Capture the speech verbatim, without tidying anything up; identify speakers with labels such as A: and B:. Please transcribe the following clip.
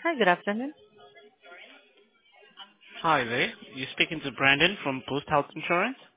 A: Hi, good afternoon.
B: Hi there. You're speaking to Brandon from Post Health Insurance.